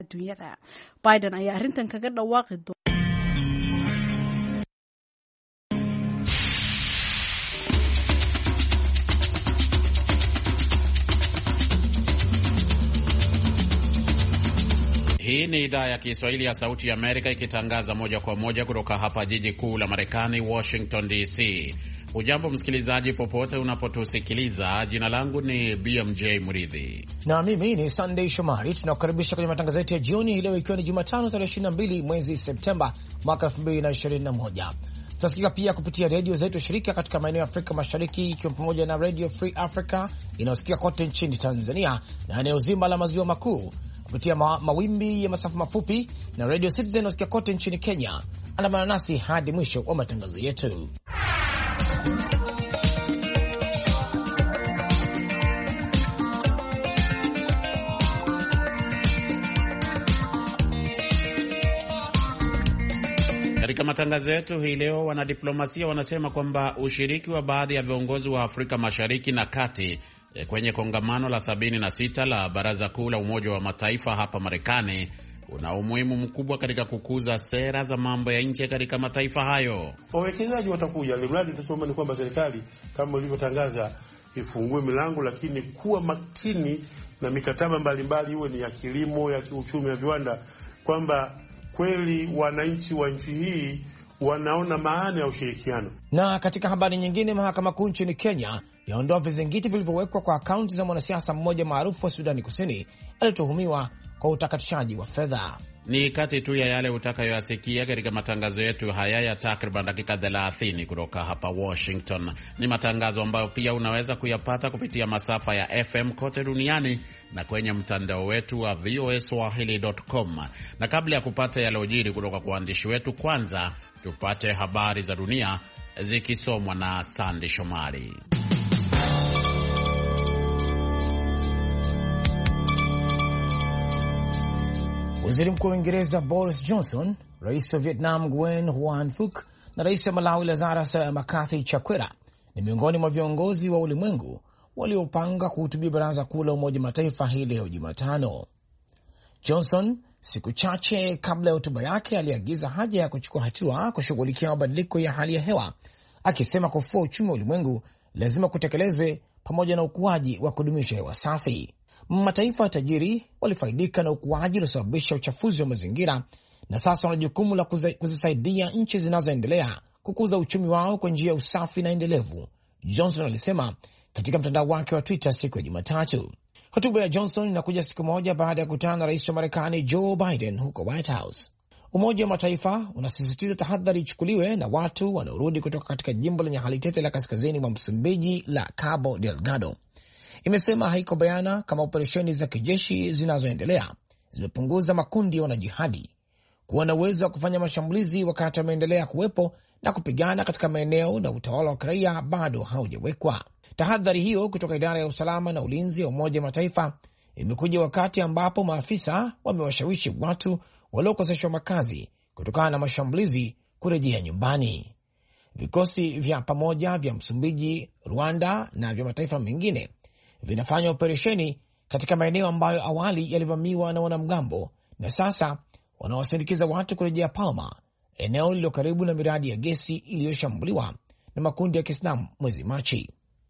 adduunyada. Biden ayaa arrintan kaga dhawaaqi doona. Hii ni idhaa ya Kiswahili ya Sauti ya Amerika ikitangaza moja kwa moja kutoka hapa jiji kuu la Marekani, Washington DC. Ujambo msikilizaji popote unapotusikiliza. Jina langu ni BMJ Mridhi. Na mimi ni Sunday Shomari. Tunakukaribisha kwenye matangazo yetu ya jioni leo ikiwa ni Jumatano tarehe 22 mwezi Septemba mwaka 2021. Tunasikika pia kupitia redio zetu shirika katika maeneo ya Afrika Mashariki ikiwa pamoja na Radio Free Africa inayosikika kote nchini Tanzania na eneo zima la maziwa makuu kupitia mawimbi ya masafa mafupi na Radio Citizen inayosikika kote nchini Kenya. Andamana nasi hadi mwisho wa matangazo yetu. Katika matangazo yetu hii leo, wanadiplomasia wanasema kwamba ushiriki wa baadhi ya viongozi wa Afrika Mashariki na Kati kwenye kongamano la 76 la Baraza Kuu la Umoja wa Mataifa hapa Marekani una umuhimu mkubwa katika kukuza sera za mambo ya nje katika mataifa hayo. Wawekezaji watakuja, mradi tuseme ni kwamba serikali kama ilivyotangaza ifungue milango, lakini kuwa makini na mikataba mbalimbali, iwe ni ya kilimo, ya kiuchumi, ya viwanda, kwamba kweli wananchi wa nchi hii wanaona maana ya ushirikiano. Na katika habari nyingine, mahakama kuu nchini Kenya yaondoa vizingiti vilivyowekwa kwa akaunti za mwanasiasa mmoja maarufu wa Sudani Kusini alituhumiwa kwa utakatishaji wa fedha. Ni kati tu ya yale utakayoyasikia katika matangazo yetu haya ya takriban dakika 30 kutoka hapa Washington. Ni matangazo ambayo pia unaweza kuyapata kupitia masafa ya FM kote duniani na kwenye mtandao wetu wa voaswahili.com. Na kabla ya kupata yaliyojiri kutoka kwa waandishi wetu, kwanza tupate habari za dunia zikisomwa na Sandy Shomari. Waziri Mkuu wa Uingereza Boris Johnson, Rais wa Vietnam Nguyen Huan Phuc na Rais wa Malawi Lazarus Makathi Chakwera ni miongoni mwa viongozi wa ulimwengu waliopanga kuhutubia Baraza Kuu la Umoja Mataifa hii leo Jumatano. Johnson, siku chache kabla ya hotuba yake, aliagiza haja ya kuchukua hatua kushughulikia mabadiliko ya hali ya hewa, akisema kufua uchumi wa ulimwengu lazima kutekelezwe pamoja na ukuaji wa kudumisha hewa safi. Mataifa tajiri walifaidika na ukuaji uliosababisha uchafuzi wa mazingira na sasa wana jukumu la kuzisaidia nchi zinazoendelea kukuza uchumi wao kwa njia ya usafi na endelevu, Johnson alisema katika mtandao wake wa Twitter siku ya Jumatatu. Hotuba ya Johnson inakuja siku moja baada ya kukutana na rais wa Marekani Joe Biden huko White House. Umoja wa Mataifa unasisitiza tahadhari ichukuliwe na watu wanaorudi kutoka katika jimbo lenye hali tete la kaskazini mwa Msumbiji la Cabo Delgado. Imesema haiko bayana kama operesheni za kijeshi zinazoendelea zimepunguza makundi ya wanajihadi kuwa na uwezo wa kufanya mashambulizi wakati wameendelea kuwepo na kupigana katika maeneo na utawala wa kiraia bado haujawekwa. Tahadhari hiyo kutoka idara ya usalama na ulinzi ya Umoja wa Mataifa imekuja wakati ambapo maafisa wamewashawishi watu waliokoseshwa makazi kutokana na mashambulizi kurejea nyumbani. Vikosi vya pamoja vya Msumbiji, Rwanda na vya mataifa mengine vinafanya operesheni katika maeneo ambayo awali yalivamiwa na wanamgambo na sasa wanawasindikiza watu kurejea Palma, eneo lililo karibu na miradi ya gesi iliyoshambuliwa na makundi ya Kiislamu mwezi Machi.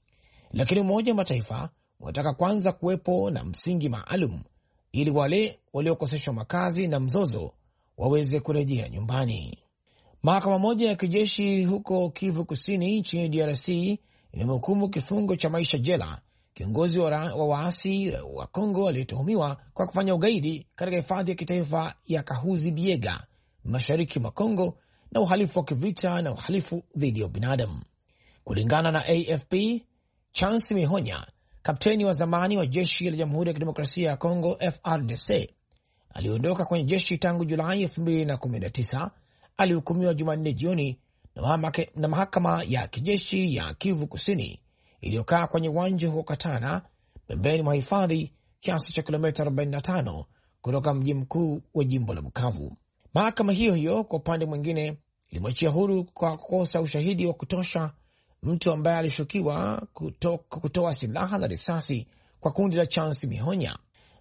Lakini Umoja wa Mataifa wanataka kwanza kuwepo na msingi maalum ili wale waliokoseshwa makazi na mzozo waweze kurejea nyumbani. Mahakama moja ya kijeshi huko Kivu Kusini nchini DRC inamhukumu kifungo cha maisha jela kiongozi wa waasi wa Kongo aliyetuhumiwa kwa kufanya ugaidi katika hifadhi ya kitaifa ya Kahuzi Biega mashariki mwa Kongo na uhalifu wa kivita na uhalifu dhidi ya binadamu. Kulingana na AFP, Chance Mihonya, kapteni wa zamani wa jeshi la Jamhuri ya Kidemokrasia ya Kongo FARDC aliondoka kwenye jeshi tangu Julai 2019, alihukumiwa Jumanne jioni na mahakama ya kijeshi ya Kivu Kusini iliyokaa kwenye uwanja huo Katana, pembeni mwa hifadhi, kiasi cha kilomita 45 kutoka mji mkuu wa jimbo la Bukavu. Mahakama hiyo hiyo kwa upande mwingine ilimwachia huru kwa kukosa ushahidi wa kutosha mtu ambaye alishukiwa kutoa silaha na risasi kwa kundi la Chance Mihonya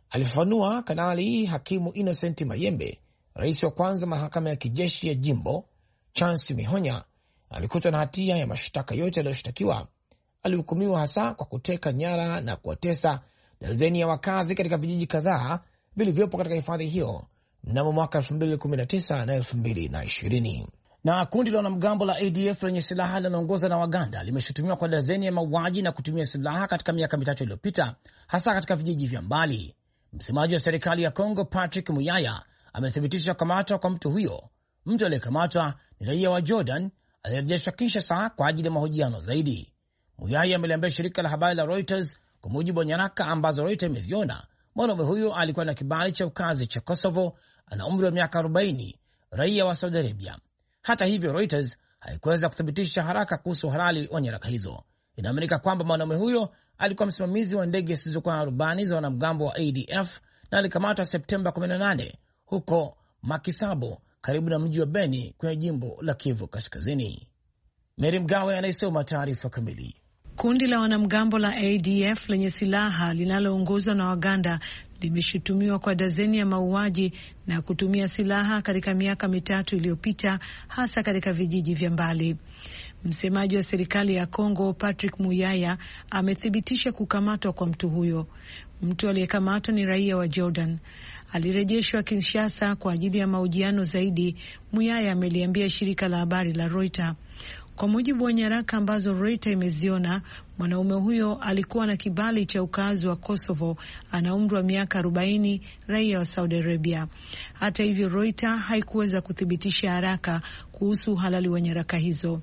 Alifafanua Kanali Hakimu Innocent Mayembe, rais wa kwanza mahakama ya kijeshi ya jimbo. Chansi Mihonya alikutwa na hatia ya mashtaka yote yaliyoshtakiwa. Alihukumiwa hasa kwa kuteka nyara na kuwatesa darzeni ya wakazi katika vijiji kadhaa vilivyopo katika hifadhi hiyo mnamo mwaka 2019 na 2020. Na kundi la wanamgambo la ADF lenye silaha linaongozwa na Waganda limeshutumiwa kwa darzeni ya mauaji na kutumia silaha katika miaka mitatu iliyopita, hasa katika vijiji vya mbali. Msemaji wa serikali ya Kongo Patrick Muyaya amethibitisha kukamatwa kwa mtu huyo. Mtu aliyekamatwa ni raia wa Jordan aliyerejeshwa Kinshasa kwa ajili ya mahojiano zaidi. Muyaya ameliambia shirika la habari la Reuters kwa mujibu wa nyaraka ambazo Reuters imeziona, mwanaume huyo alikuwa na kibali cha ukazi cha Kosovo, ana umri wa miaka 40, raia wa Saudi Arabia. Hata hivyo, Reuters haikuweza kuthibitisha haraka kuhusu uhalali wa nyaraka hizo. Inaaminika kwamba mwanaume huyo alikuwa msimamizi wa ndege zisizokuwa na rubani za wanamgambo wa ADF na alikamatwa Septemba 18 huko Makisabo, karibu na mji wa Beni kwenye jimbo la Kivu Kaskazini. Mary Mgawe anaisoma taarifa kamili. Kundi la wanamgambo la ADF lenye silaha linaloongozwa na Waganda limeshutumiwa kwa dazeni ya mauaji na kutumia silaha katika miaka mitatu iliyopita, hasa katika vijiji vya mbali. Msemaji wa serikali ya Kongo Patrick Muyaya amethibitisha kukamatwa kwa mtu huyo. Mtu aliyekamatwa ni raia wa Jordan. Alirejeshwa Kinshasa kwa ajili ya mahojiano zaidi, Muyaya ameliambia shirika la habari la Reuters. Kwa mujibu wa nyaraka ambazo Reuters imeziona, mwanaume huyo alikuwa na kibali cha ukazi wa Kosovo, ana umri wa miaka 40, raia wa Saudi Arabia. Hata hivyo, Reuters haikuweza kuthibitisha haraka kuhusu uhalali wa nyaraka hizo.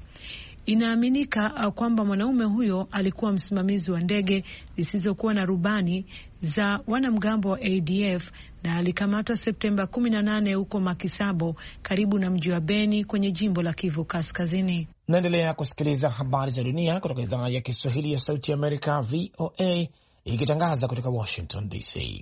Inaaminika kwamba mwanaume huyo alikuwa msimamizi wa ndege zisizokuwa na rubani za wanamgambo wa ADF na alikamatwa Septemba 18 huko Makisabo, karibu na mji wa Beni kwenye jimbo la Kivu Kaskazini. Naendelea kusikiliza habari za dunia kutoka idhaa ya Kiswahili ya Sauti ya Amerika, VOA, ikitangaza kutoka Washington DC.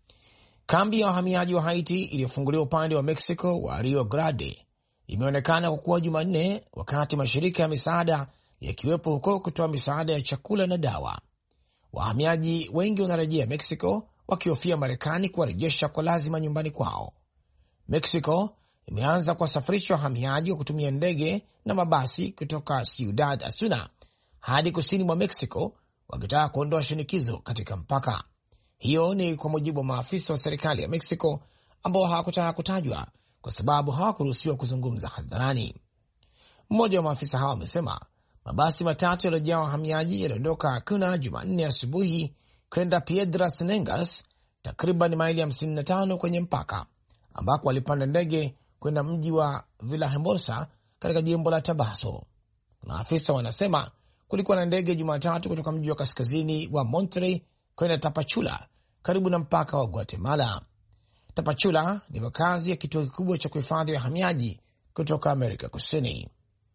Kambi ya wahamiaji wa Haiti iliyofunguliwa upande wa Mexico wa Rio Grande imeonekana kukua Jumanne, wakati mashirika ya misaada yakiwepo huko kutoa misaada ya chakula na dawa. Wahamiaji wengi wanarejea Mexico wakihofia Marekani kuwarejesha kwa lazima nyumbani kwao. Mexico imeanza kuwasafirisha wahamiaji wa kutumia ndege na mabasi kutoka Ciudad Asuna hadi kusini mwa Mexico, wakitaka kuondoa shinikizo katika mpaka. Hiyo ni kwa mujibu wa maafisa wa serikali ya Mexico ambao hawakutaka kutajwa kwa sababu hawakuruhusiwa kuzungumza hadharani. Mmoja wa maafisa hao amesema mabasi matatu yaliyojaa wahamiaji yaliondoka Cuna Jumanne asubuhi kwenda Piedras Negras, takriban maili 55 kwenye mpaka, ambako walipanda ndege kwenda mji wa Villahermosa katika jimbo la Tabasco. Maafisa wanasema kulikuwa na ndege Jumatatu kutoka mji wa kaskazini wa Monterrey kwenda Tapachula karibu na mpaka wa Guatemala. Tapachula ni makazi ya kituo kikubwa cha kuhifadhi wahamiaji kutoka Amerika Kusini.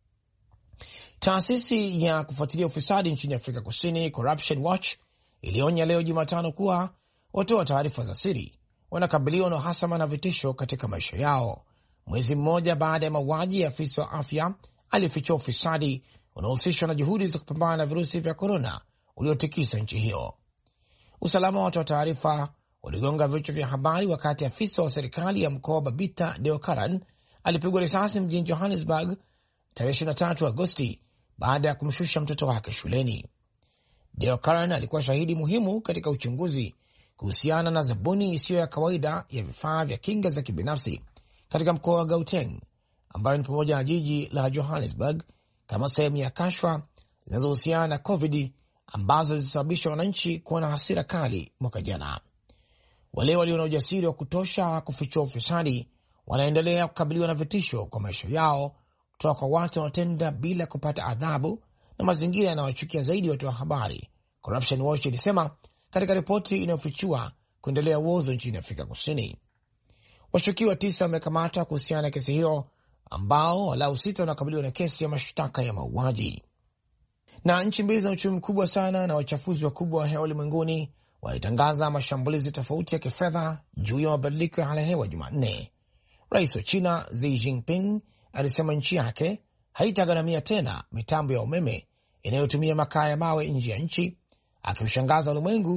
Taasisi ya kufuatilia ufisadi nchini Afrika Kusini, Corruption Watch, ilionya leo Jumatano kuwa watoa taarifa za siri wanakabiliwa na uhasama na vitisho katika maisha yao, mwezi mmoja baada ya mauaji ya afisa wa afya aliyefichua ufisadi unaohusishwa na juhudi za kupambana na virusi vya korona uliotikisa nchi hiyo. Usalama wa watoa taarifa uligonga vichwa vya habari wakati afisa wa serikali ya mkoa wa Babita Deokaran alipigwa risasi mjini Johannesburg tarehe 23 Agosti baada ya kumshusha mtoto wake shuleni. Deokaran alikuwa shahidi muhimu katika uchunguzi kuhusiana na zabuni isiyo ya kawaida ya vifaa vya kinga za kibinafsi katika mkoa wa Gauteng, ambayo ni pamoja na jiji la Johannesburg, kama sehemu ya kashfa zinazohusiana na COVID ambazo zilisababisha wananchi kuwa na hasira kali mwaka jana. Wale walio na ujasiri wa kutosha kufichua ufisadi wanaendelea kukabiliwa na vitisho kwa maisha yao kutoka kwa watu wanaotenda bila kupata adhabu na mazingira yanayochukia zaidi watu wa habari, Corruption Watch ilisema katika ripoti inayofichua kuendelea uozo nchini Afrika Kusini. Washukiwa 9 wamekamatwa kuhusiana na kesi hiyo, ambao walau 6 wanakabiliwa na kesi ya mashtaka ya mauaji. Na nchi mbili za uchumi mkubwa sana na wachafuzi wakubwa wa hewa ulimwenguni walitangaza mashambulizi tofauti ya kifedha juu ya mabadiliko ya hali ya hewa Jumanne. Rais wa China Xi Jinping alisema nchi yake haitagharamia tena mitambo ya umeme inayotumia makaa ya mawe nje ya nchi, akiushangaza ulimwengu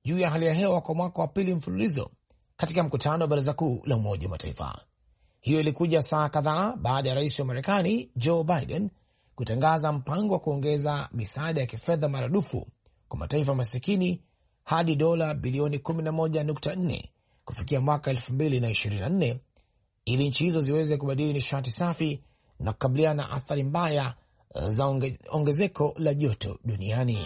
juu ya hali ya hewa kwa mwaka wa pili mfululizo katika mkutano wa Baraza Kuu la Umoja wa Mataifa. Hiyo ilikuja saa kadhaa baada ya rais wa Marekani Joe Biden kutangaza mpango wa kuongeza misaada ya kifedha maradufu kwa mataifa masikini hadi dola bilioni 11.4 kufikia mwaka 2024 ili nchi hizo ziweze kubadili nishati safi na kukabiliana na athari mbaya za ongezeko la joto duniani.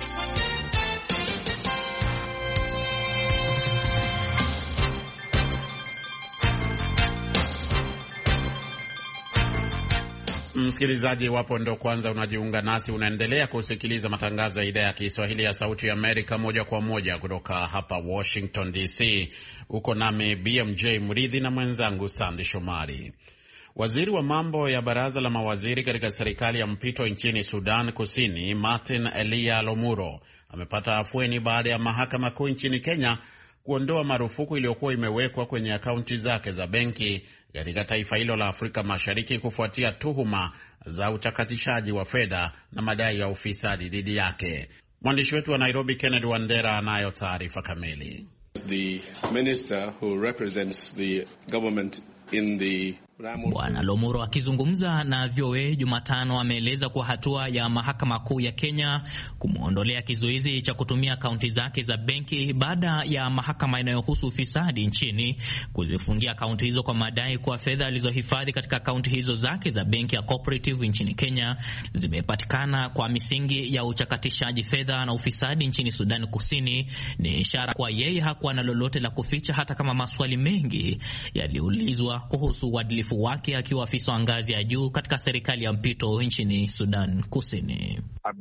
Msikilizaji, wapo ndo kwanza unajiunga nasi, unaendelea kusikiliza matangazo ya idhaa ya Kiswahili ya Sauti ya Amerika moja kwa moja kutoka hapa Washington DC. Uko nami BMJ Mridhi na mwenzangu Sandy Shomari. Waziri wa mambo ya baraza la mawaziri katika serikali ya mpito nchini Sudan Kusini, Martin Elia Lomuro, amepata afueni baada ya mahakama kuu nchini Kenya kuondoa marufuku iliyokuwa imewekwa kwenye akaunti zake za benki katika taifa hilo la Afrika Mashariki kufuatia tuhuma za utakatishaji wa fedha na madai ya ufisadi dhidi yake. Mwandishi wetu wa Nairobi Kennedy Wandera anayo taarifa kamili. The minister who represents the government in the Bwana Lomuro akizungumza na VOA Jumatano ameeleza kwa hatua ya mahakama kuu ya Kenya kumuondolea kizuizi cha kutumia akaunti zake za benki baada ya mahakama inayohusu ufisadi nchini kuzifungia akaunti hizo kwa madai kwa fedha alizohifadhi katika akaunti hizo zake za benki ya Cooperative nchini Kenya zimepatikana kwa misingi ya uchakatishaji fedha na ufisadi nchini Sudan Kusini. Ni ishara kwa yeye hakuwa na lolote la kuficha, hata kama maswali mengi yaliulizwa kuhusu uadilifu wake akiwa afisa wa ngazi ya juu katika serikali ya mpito nchini Sudan Kusini.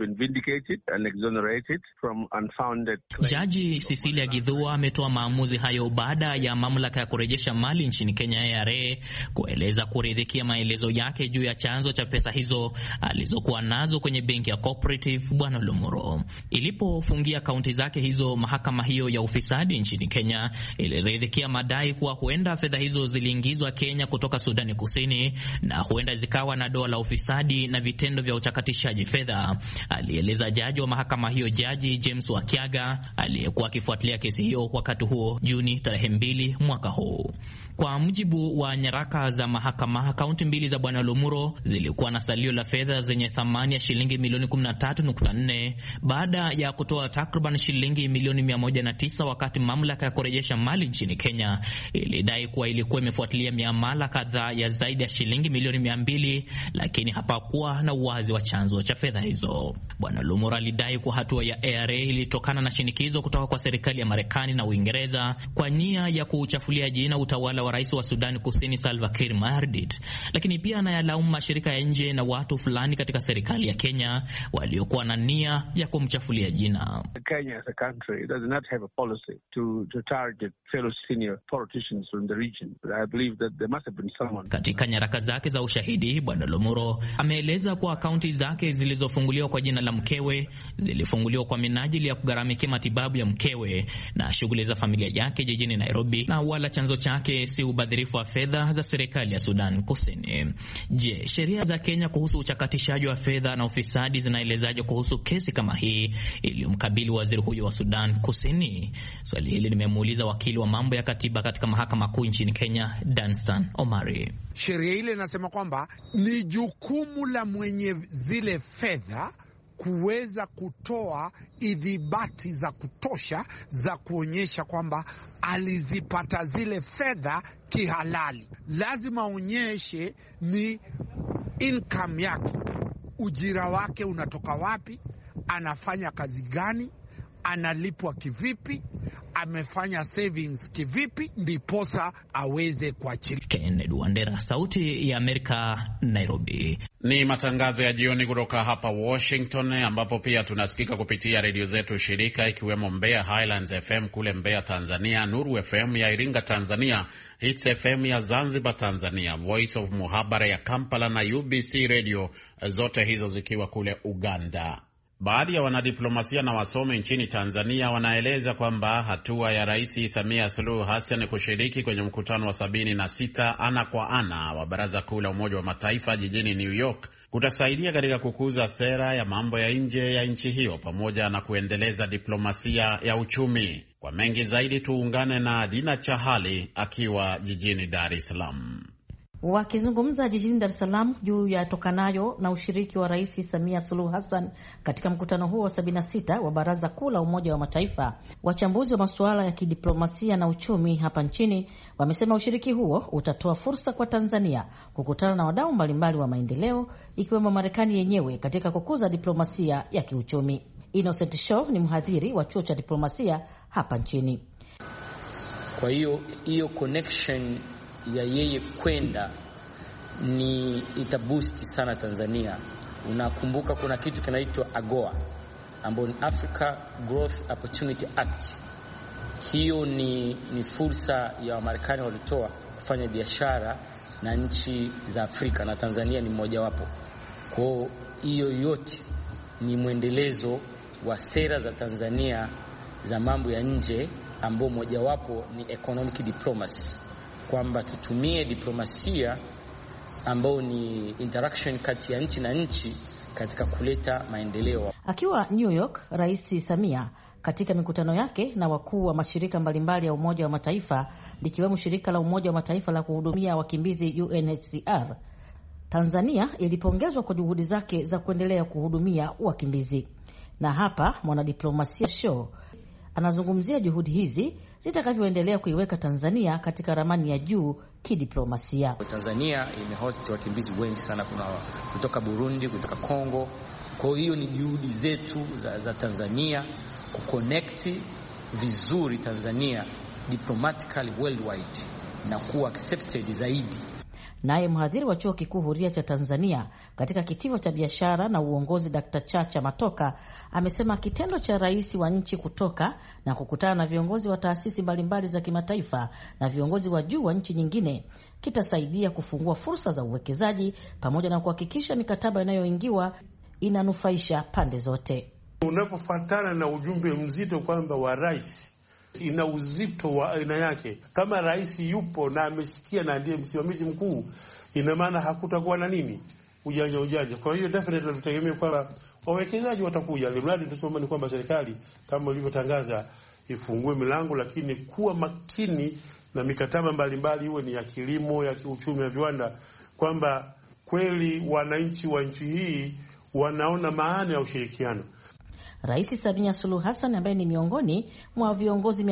Jaji Cecilia Githua ametoa maamuzi hayo baada ya mamlaka ya kurejesha mali nchini Kenya ARA kueleza kuridhikia maelezo yake juu ya chanzo cha pesa hizo alizokuwa nazo kwenye benki ya Cooperative. Bwana Lomuro ilipofungia akaunti zake hizo, mahakama hiyo ya ufisadi nchini Kenya iliridhikia madai kuwa huenda fedha hizo ziliingizwa Kenya kutoka Sudani Kusini na huenda zikawa na doa la ufisadi na vitendo vya uchakatishaji fedha, alieleza jaji wa mahakama hiyo, Jaji James Wakiaga, aliyekuwa akifuatilia kesi hiyo wakati huo Juni tarehe 2 mwaka huu. Kwa mujibu wa nyaraka za mahakama, akaunti mbili za Bwana Lomuro zilikuwa na salio la fedha zenye thamani ya shilingi milioni 13.4 baada ya kutoa takriban shilingi milioni 109, wakati mamlaka ya kurejesha mali nchini Kenya ilidai kuwa ilikuwa imefuatilia miamala kadhaa ya zaidi ya shilingi milioni 200, lakini hapakuwa na uwazi wa chanzo cha fedha hizo. Bwana Lomuro alidai kwa hatua ya ARA ilitokana na shinikizo kutoka kwa serikali ya Marekani na Uingereza kwa nia ya kuuchafulia jina utawala wa rais wa Sudan Kusini Salva Kiir Mayardit, lakini pia anayalaumu mashirika ya nje na watu fulani katika serikali ya Kenya waliokuwa na nia ya kumchafulia jina. Kenya as a country does not have a policy to target fellow senior politicians from the region. I believe that there must have been someone. Katika nyaraka zake za ushahidi, Bwana Lomuro ameeleza kuwa akaunti zake zilizofunguliwa kwa jina la mkewe zilifunguliwa kwa minajili ya kugharamikia matibabu ya mkewe na shughuli za familia yake jijini Nairobi, na wala chanzo chake si ubadhirifu wa fedha za serikali ya Sudan Kusini. Je, sheria za Kenya kuhusu uchakatishaji wa fedha na ufisadi zinaelezaje kuhusu kesi kama hii iliyomkabili waziri huyo wa Sudan Kusini? Swali hili nimemuuliza wakili wa mambo ya katiba katika mahakama kuu nchini Kenya, Danstan Omari. Sheria ile inasema kwamba ni jukumu la mwenye zile fedha kuweza kutoa idhibati za kutosha za kuonyesha kwamba alizipata zile fedha kihalali. Lazima aonyeshe ni income yake, ujira wake unatoka wapi, anafanya kazi gani, analipwa kivipi, amefanya savings kivipi, ndiposa aweze kuachilia. Kennedy Wandera, Sauti ya Amerika, Nairobi. Ni matangazo ya jioni kutoka hapa Washington, ambapo pia tunasikika kupitia redio zetu shirika, ikiwemo Mbeya Highlands FM kule Mbeya Tanzania, Nuru FM ya Iringa Tanzania, Hits FM ya Zanzibar Tanzania, Voice of Muhabara ya Kampala na UBC Radio, zote hizo zikiwa kule Uganda. Baadhi ya wanadiplomasia na wasomi nchini Tanzania wanaeleza kwamba hatua ya Rais Samia Suluhu Hassan kushiriki kwenye mkutano wa 76 ana kwa ana wa Baraza Kuu la Umoja wa Mataifa jijini New York kutasaidia katika kukuza sera ya mambo ya nje ya nchi hiyo pamoja na kuendeleza diplomasia ya uchumi. Kwa mengi zaidi tuungane na Dina Chahali akiwa jijini Dar es Salaam. Wakizungumza jijini Dar es Salaam juu ya tokanayo na ushiriki wa Rais Samia Suluhu Hassan katika mkutano huo wa 76 wa Baraza Kuu la Umoja wa Mataifa, wachambuzi wa masuala ya kidiplomasia na uchumi hapa nchini wamesema ushiriki huo utatoa fursa kwa Tanzania kukutana na wadau mbalimbali wa maendeleo ikiwemo Marekani yenyewe katika kukuza diplomasia ya kiuchumi. Innocent Show ni mhadhiri wa chuo cha diplomasia hapa nchini. Kwa hiyo connection ya yeye kwenda ni itaboost sana Tanzania. Unakumbuka kuna kitu kinaitwa AGOA ambayo ni Africa Growth Opportunity Act. Hiyo ni fursa ya Wamarekani walitoa kufanya biashara na nchi za Afrika na Tanzania ni mmoja wapo. Kwa hiyo yote ni mwendelezo wa sera za Tanzania za mambo ya nje ambao moja wapo ni economic diplomacy, kwamba tutumie diplomasia ambao ni interaction kati ya nchi na nchi katika kuleta maendeleo. Akiwa New York, Rais Samia katika mikutano yake na wakuu wa mashirika mbalimbali ya Umoja wa Mataifa likiwemo shirika la Umoja wa Mataifa la kuhudumia wakimbizi UNHCR, Tanzania ilipongezwa kwa juhudi zake za kuendelea kuhudumia wakimbizi. Na hapa mwanadiplomasia Show anazungumzia juhudi hizi zitakavyoendelea kuiweka Tanzania katika ramani ya juu kidiplomasia. Tanzania imehost wakimbizi wengi sana, kuna kutoka Burundi, kutoka Kongo. Kwa hiyo ni juhudi zetu za Tanzania kuconnect vizuri Tanzania diplomatically worldwide na kuwa accepted zaidi. Naye mhadhiri wa Chuo Kikuu Huria cha Tanzania katika kitivo cha biashara na uongozi Dr. Chacha Matoka amesema kitendo cha rais wa nchi kutoka na kukutana na viongozi wa taasisi mbalimbali za kimataifa na viongozi wa juu wa nchi nyingine kitasaidia kufungua fursa za uwekezaji pamoja na kuhakikisha mikataba inayoingiwa inanufaisha pande zote. Unapofuatana na ujumbe mzito kwamba wa rais ina uzito wa aina yake, kama rais yupo na amesikia na ndiye msimamizi mkuu, ina maana hakutakuwa na nini ujanja. Kwa hiyo definitely tutegemea kwamba wawekezaji watakuja. Mradi tunasema ni kwamba serikali kama ilivyotangaza ifungue milango, lakini kuwa makini na mikataba mbalimbali, iwe ni ya kilimo, ya kiuchumi, ya viwanda, kwamba kweli wananchi wa nchi hii wanaona maana ya ushirikiano. Rais Samia Suluhu Hassan ambaye ni miongoni mwa viongozi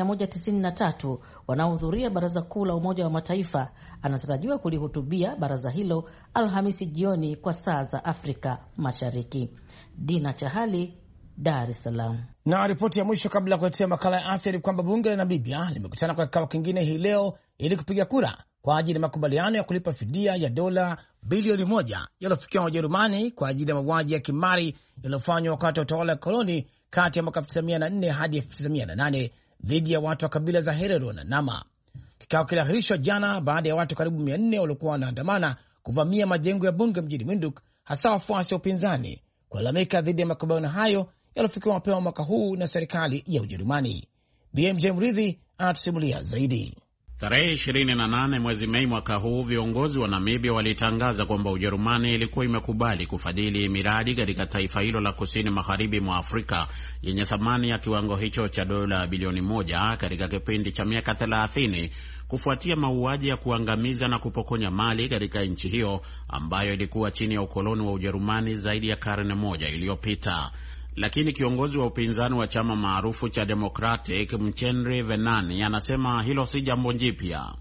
193 wanaohudhuria Baraza Kuu la Umoja wa Mataifa anatarajiwa kulihutubia baraza hilo Alhamisi jioni kwa saa za Afrika Mashariki. Dina Chahali, Dar es Salaam. Na ripoti ya mwisho kabla ya kuletea makala ya afya ni kwamba bunge la Namibia limekutana kwa kikao kingine hii leo ili kupiga kura kwa ajili ya makubaliano ya kulipa fidia ya dola bilioni 1 yaliyofikiwa na Ujerumani kwa ajili ya mauaji ya kimbari yaliyofanywa wakati wa utawala wa koloni kati ya mwaka 1904 hadi 1908 dhidi ya watu wa kabila za Herero na Nama. Kikao kiliahirishwa jana baada ya watu karibu 400 waliokuwa wanaandamana kuvamia majengo ya bunge mjini Windhoek, hasa wafuasi wa upinzani, kulalamika dhidi ya makubaliano hayo yaliyofikiwa mapema mwaka huu na serikali ya Ujerumani. BMJ Mridhi anatusimulia zaidi. Tarehe 28 mwezi Mei mwaka huu, viongozi wa Namibia walitangaza kwamba Ujerumani ilikuwa imekubali kufadhili miradi katika taifa hilo la kusini magharibi mwa Afrika yenye thamani ya kiwango hicho cha dola bilioni 1 katika kipindi cha miaka 30 kufuatia mauaji ya kuangamiza na kupokonya mali katika nchi hiyo ambayo ilikuwa chini ya ukoloni wa Ujerumani zaidi ya karne moja iliyopita. Lakini kiongozi wa upinzani wa chama maarufu cha Democratic, Mchenry Venani, anasema hilo si jambo jipya.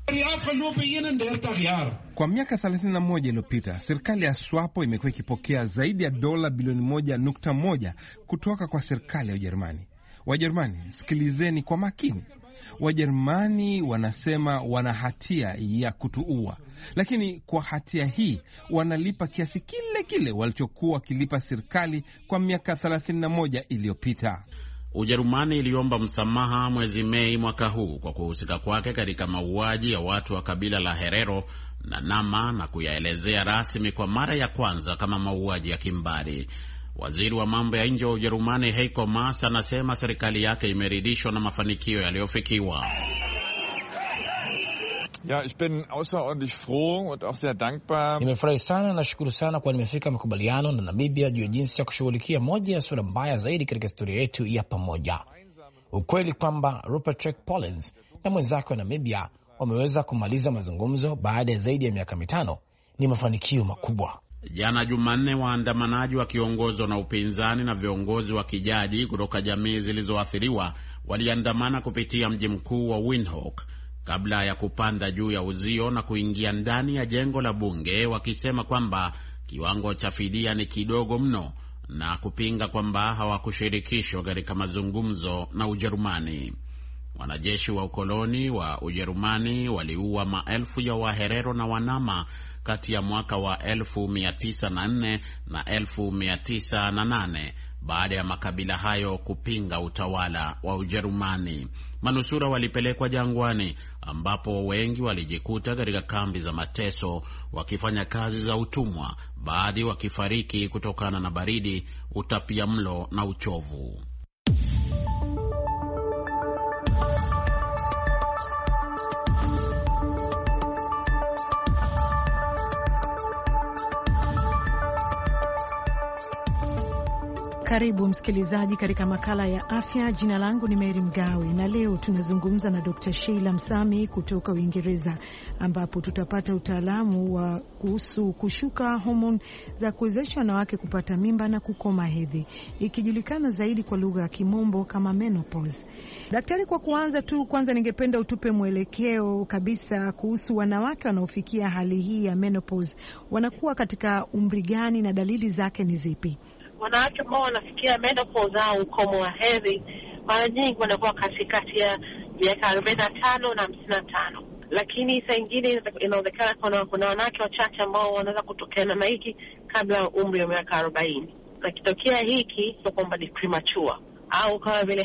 Kwa miaka 31 iliyopita, serikali ya SWAPO imekuwa ikipokea zaidi ya dola bilioni 1.1 kutoka kwa serikali ya Ujerumani. Wajerumani, sikilizeni kwa makini. Wajerumani wanasema wana hatia ya kutuua, lakini kwa hatia hii wanalipa kiasi kile kile walichokuwa wakilipa serikali kwa miaka 31 iliyopita. Ujerumani iliomba msamaha mwezi Mei mwaka huu kwa kuhusika kwake katika mauaji ya watu wa kabila la Herero na Nama na kuyaelezea rasmi kwa mara ya kwanza kama mauaji ya kimbari. Waziri wa mambo ya nje wa Ujerumani Heiko Maas anasema serikali yake imeridhishwa na mafanikio yaliyofikiwa. Ja, ich bin außerordentlich froh und auch sehr dankbar. Nimefurahi sana na shukuru sana kwa nimefika makubaliano na Namibia juu ya jinsi ya kushughulikia moja ya suala mbaya zaidi katika historia yetu ya pamoja. Ukweli kwamba Rupert Collins na mwenzake wa Namibia wameweza kumaliza mazungumzo baada ya zaidi ya miaka 5 ni mafanikio makubwa. Jana Jumanne, waandamanaji wakiongozwa na upinzani na viongozi wa kijaji kutoka jamii zilizoathiriwa waliandamana kupitia mji mkuu wa Windhoek kabla ya kupanda juu ya uzio na kuingia ndani ya jengo la bunge, wakisema kwamba kiwango cha fidia ni kidogo mno na kupinga kwamba hawakushirikishwa katika mazungumzo na Ujerumani. Wanajeshi wa ukoloni wa Ujerumani waliua maelfu ya Waherero na Wanama kati ya mwaka wa 1904 na 1908 baada ya makabila hayo kupinga utawala wa Ujerumani. Manusura walipelekwa jangwani ambapo wengi walijikuta katika kambi za mateso wakifanya kazi za utumwa, baadhi wakifariki kutokana na baridi, utapiamlo na uchovu. Karibu msikilizaji katika makala ya afya. Jina langu ni Mary Mgawe na leo tunazungumza na Dr. Sheila Msami kutoka Uingereza, ambapo tutapata utaalamu wa kuhusu kushuka homoni za kuwezesha wanawake kupata mimba na kukoma hedhi, ikijulikana zaidi kwa lugha ya Kimombo kama menopause. Daktari, kwa kuanza tu, kwanza ningependa utupe mwelekeo kabisa kuhusu wanawake wanaofikia hali hii ya menopause. Wanakuwa katika umri gani na dalili zake ni zipi? Wanawake ambao wanafikia menopause au ukomo wa hedhi mara nyingi wanakuwa katikati ya miaka 45 na 55, lakini saa nyingine inawezekana kuna wanawake wachache ambao wanaweza kutokana na hiki kabla ya umri wa miaka 40, na kitokea hiki sio kwamba ni premature au kama vile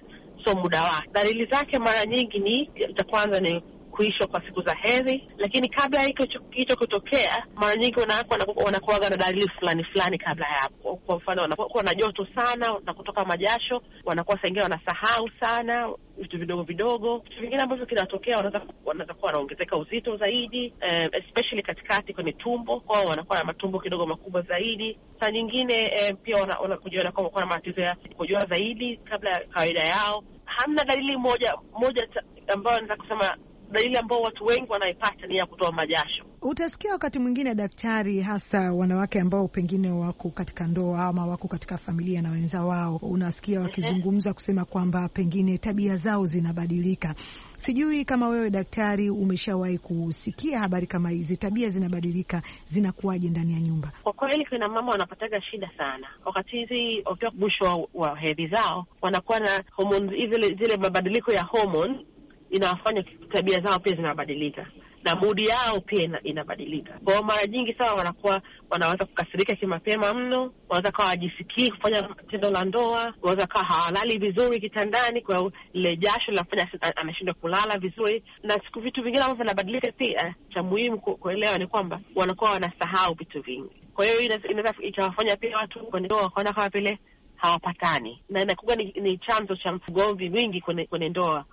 so muda wake. Dalili zake mara nyingi ni cha kwanza ni kuisha kwa siku za hedhi, lakini kabla hicho kutokea mara nyingi wanakuwa na dalili fulani kabla ya hapo. Kwa mfano, wanakuwa na joto sana na kutoka majasho, wanakuwa saa nyingine wanasahau sana vitu vidogo. Vitu vingine ambavyo kinatokea, wanaweza kuwa wanaongezeka uzito zaidi, especially katikati kwenye tumbo, kwa wanakuwa na matumbo kidogo makubwa zaidi. Saa nyingine pia wanakujiona kama kuna matatizo ya kujua zaidi kabla ya kawaida yao. Hamna dalili moja ambayo naweza kusema dalili ambao watu wengi wanaipata ni ya kutoa majasho. Utasikia wakati mwingine daktari, hasa wanawake ambao pengine wako katika ndoa ama wako katika familia na wenza wao, unasikia wakizungumza kusema kwamba pengine tabia zao zinabadilika. Sijui kama wewe daktari umeshawahi kusikia habari kama hizi, tabia zinabadilika, zinakuwaje ndani ya nyumba? Kwa kweli kuna mama wanapataga shida sana wakati hizi wakiwa mwisho wa hedhi zao, wanakuwa na hormones, zile mabadiliko ya hormone inawafanya tabia zao pia zinabadilika na mudi yao pia inabadilika. Kwa mara nyingi sana wanaweza kukasirika kimapema mno, wanaweza kawa wajisikii kufanya tendo la ndoa, wanaweza kawa hawalali vizuri kitandani, kwa ile jasho linafanya anashindwa kulala vizuri, na vitu vingine ambavyo vinabadilika pia. Cha muhimu kuelewa ni kwamba wanakuwa wanasahau vitu vingi. Kwa hiyo inaweza ikawafanya pia watu kwenye ndoa wakaona kama vile hawapatani, na inakuwa ni chanzo cha mgomvi mwingi kwenye ndoa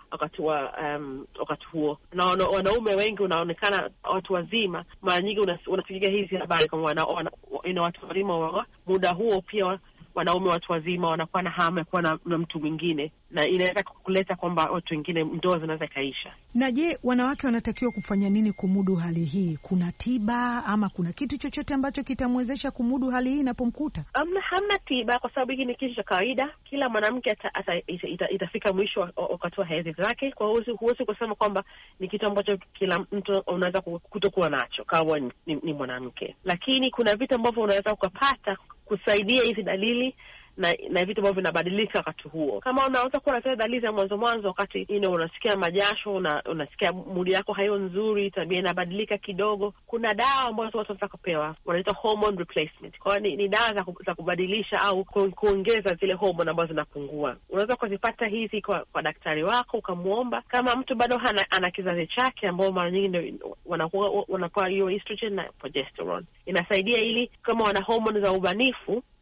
wakati huo. Na wanaume wengi unaonekana watu wazima, mara nyingi unasikia hizi habari kama watu wazima wa muda huo pia wanaume watu wazima wanakuwa na hamu ya kuwa na mtu mwingine, na inaweza kuleta kwamba watu wengine ndoa zinaweza kaisha. Na je, wanawake wanatakiwa kufanya nini kumudu hali hii? Kuna tiba ama kuna kitu chochote ambacho kitamwezesha kumudu hali hii inapomkuta? Hamna tiba, kwa sababu hiki ni kitu cha kawaida. Kila mwanamke itafika mwisho wakati wa hedhi zake. Kwa hiyo huwezi kusema kwamba ni kitu ambacho kila mtu unaweza kutokuwa nacho kama ni mwanamke, lakini kuna vitu ambavyo unaweza ukapata kusaidia hizi dalili na vitu ambavyo vinabadilika wakati huo. Kama unaweza kuwa na dalili za mwanzo wakati unasikia majasho, unasikia mudi yako hayo nzuri, tabia inabadilika kidogo, kuna dawa ambazo watu wanataka kupewa, wanaita hormone replacement. Kwa hiyo ni dawa za kubadilisha au kuongeza zile hormone ambazo zinapungua. Unaweza kuzipata hizi kwa daktari wako, ukamuomba. Kama mtu bado ana kizazi chake, ambao mara nyingi wanapewa hiyo estrogen na progesterone, inasaidia ili kama wana hormone za ubanifu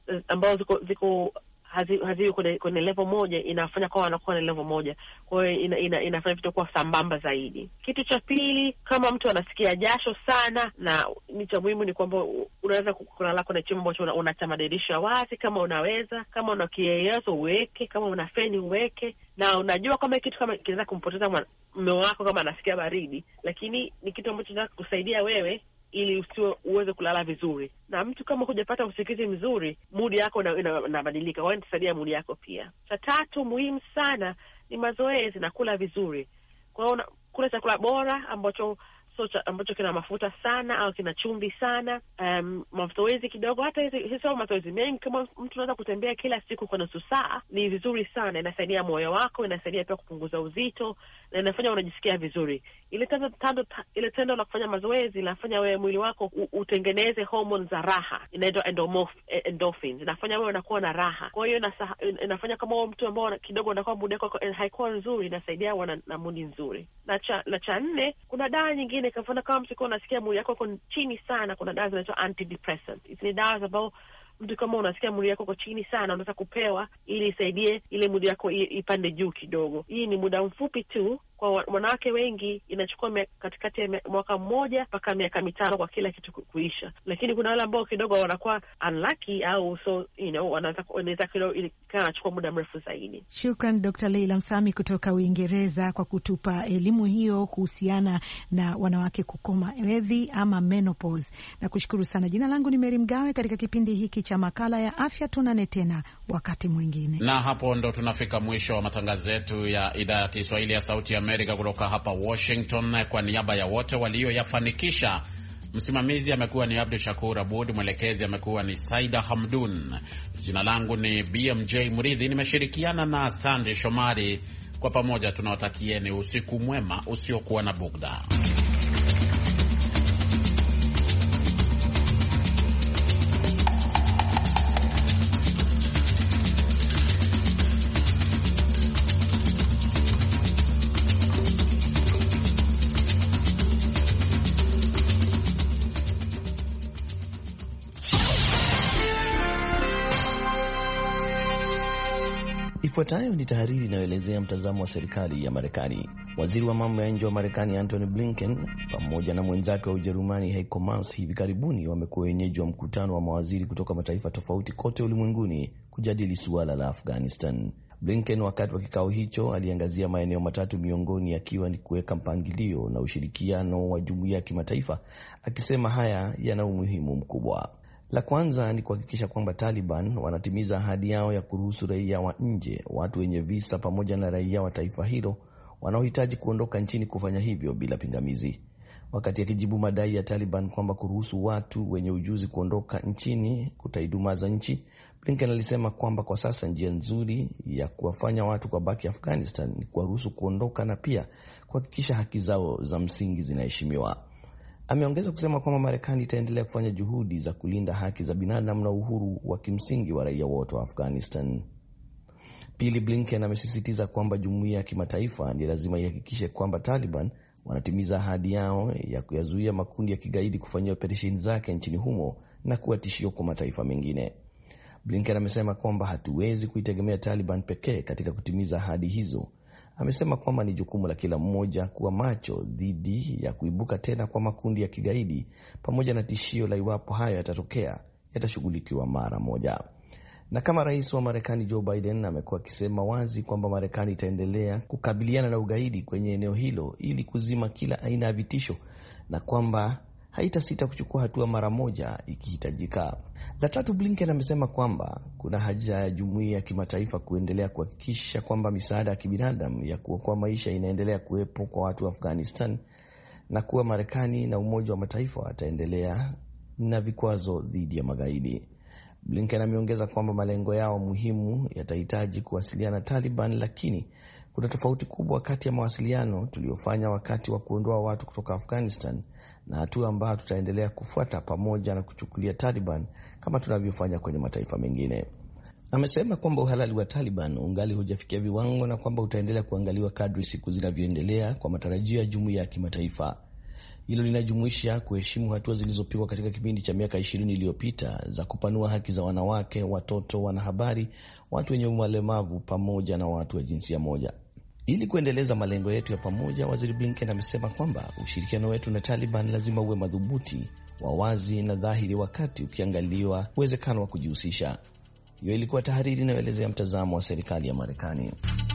ambazo ziko haziwi kwenye level moja, inafanya kwa wanakuwa na level moja. Kwa hiyo inafanya vitu kwa sambamba zaidi. Kitu cha pili, kama mtu anasikia jasho sana, na ni cha muhimu ni kwamba unaweza kulala kwenye chumba ambacho una madirisha wazi kama unaweza, kama una kiyeyezo uweke, kama una feni uweke, na unajua kama kitu kama kinaweza kumpoteza mume wako kama anasikia baridi, lakini ni kitu ambacho kinaweza kusaidia wewe ili uweze kulala vizuri. Na mtu kama hujapata usingizi mzuri, mood yako inabadilika. Wewe utasaidia mood yako pia. Cha tatu muhimu sana ni mazoezi na kula vizuri. Kwa hiyo kula chakula bora ambacho kina mafuta sana au kina chumvi sana. Mazoezi kidogo, hata hizo mazoezi mengi, kama mtu anaweza kutembea kila siku kwa nusu saa, ni vizuri sana. Inasaidia moyo wako, inasaidia pia kupunguza uzito, na inafanya unajisikia vizuri. Ile tendo la kufanya mazoezi linafanya wewe mwili wako utengeneze hormones za raha, inaitwa endorphins. Inafanya wewe unakuwa na raha. Kwa hiyo inafanya kama wewe mtu ambao kidogo unakuwa mood yako haikuwa nzuri, inasaidia na mood nzuri. Na cha nne, kuna dawa nyingine kama mtu unasikia mwili yako uko chini sana, kuna dawa zinaitwa antidepressant. Hizi ni dawa ambazo mtu kama unasikia mwili yako uko chini sana, unaweza kupewa ili isaidie ile mwili yako ipande juu kidogo. Hii ni muda mfupi tu. Kwa wanawake wengi inachukua katikati ya mwaka mmoja mpaka miaka 5 kwa kila kitu kuisha, lakini kuna wale ambao kidogo wanakuwa unlucky au wanaweza kidogo inachukua muda mrefu zaidi. Shukran Dr. Leila Msami kutoka Uingereza kwa kutupa elimu hiyo kuhusiana na wanawake kukoma hedhi ama menopause. Na kushukuru sana. Jina langu ni Mary Mgawe. Katika kipindi hiki cha makala ya afya tunane tena wakati mwingine. Na hapo ndo tunafika mwisho wa matangazo yetu ya idhaa ya Kiswahili ya Sauti ya Amerika kutoka hapa Washington. Kwa niaba ya wote walioyafanikisha, msimamizi amekuwa ni Abdul Shakur Abud, mwelekezi amekuwa ni Saida Hamdun. Jina langu ni BMJ Muridhi, nimeshirikiana na Sande Shomari. Kwa pamoja tunawatakieni usiku mwema usiokuwa na bugdha. Ifuatayo ni tahariri inayoelezea mtazamo wa serikali ya Marekani. Waziri wa mambo ya nje wa Marekani Antony Blinken pamoja na mwenzake wa Ujerumani Heiko Maas hivi karibuni wamekuwa wenyeji wa mkutano wa mawaziri kutoka mataifa tofauti kote ulimwenguni kujadili suala la Afghanistan. Blinken wakati wa kikao hicho aliangazia maeneo matatu, miongoni yakiwa ni kuweka mpangilio na ushirikiano wa jumuiya ya kimataifa, akisema haya yana umuhimu mkubwa. La kwanza ni kuhakikisha kwamba Taliban wanatimiza ahadi yao ya kuruhusu raia wa nje, watu wenye visa pamoja na raia wa taifa hilo wanaohitaji kuondoka nchini kufanya hivyo bila pingamizi. Wakati akijibu madai ya Taliban kwamba kuruhusu watu wenye ujuzi kuondoka nchini kutaidumaza nchi, Blinken alisema kwamba kwa sasa njia nzuri ya kuwafanya watu kwa baki Afghanistan ni kuwaruhusu kuondoka na pia kuhakikisha haki zao za msingi zinaheshimiwa. Ameongeza kusema kwamba Marekani itaendelea kufanya juhudi za kulinda haki za binadamu na uhuru wa kimsingi wa raia wote wa Afghanistan. Pili, Blinken amesisitiza kwamba jumuiya ya kimataifa ni lazima ihakikishe kwamba Taliban wanatimiza ahadi yao ya kuyazuia makundi ya kigaidi kufanyia operesheni zake nchini humo na kuwa tishio kwa mataifa mengine. Blinken amesema kwamba hatuwezi kuitegemea Taliban pekee katika kutimiza ahadi hizo. Amesema kwamba ni jukumu la kila mmoja kuwa macho dhidi ya kuibuka tena kwa makundi ya kigaidi, pamoja na tishio la iwapo hayo yatatokea yatashughulikiwa mara moja. Na kama rais wa Marekani Joe Biden amekuwa akisema wazi kwamba Marekani itaendelea kukabiliana na ugaidi kwenye eneo hilo ili kuzima kila aina ya vitisho, na kwamba haitasita kuchukua hatua mara moja ikihitajika. La tatu, Blinken amesema kwamba kuna haja ya jumuiya ya kimataifa kuendelea kuhakikisha kwamba misaada ya kibinadamu ya kuokoa maisha inaendelea kuwepo kwa watu wa Afghanistan, na kuwa Marekani na Umoja wa Mataifa wataendelea na vikwazo dhidi ya magaidi. Blinken ameongeza kwamba malengo yao muhimu yatahitaji kuwasiliana na Taliban, lakini kuna tofauti kubwa kati ya mawasiliano tuliyofanya wakati wa kuondoa watu kutoka Afghanistan na hatua ambayo tutaendelea kufuata pamoja na kuchukulia Taliban kama tunavyofanya kwenye mataifa mengine. Amesema kwamba uhalali wa Taliban ungali hujafikia viwango na kwamba utaendelea kuangaliwa kadri siku zinavyoendelea kwa matarajio ya jumuiya ya kimataifa. Hilo linajumuisha kuheshimu hatua zilizopigwa katika kipindi cha miaka 20 iliyopita za kupanua haki za wanawake, watoto, wanahabari, watu wenye ulemavu pamoja na watu wa jinsia moja. Ili kuendeleza malengo yetu ya pamoja, Waziri Blinken amesema kwamba ushirikiano wetu na Taliban lazima uwe madhubuti, wa wazi na dhahiri, wakati ukiangaliwa uwezekano wa kujihusisha. Hiyo ilikuwa tahariri inayoelezea mtazamo wa serikali ya Marekani.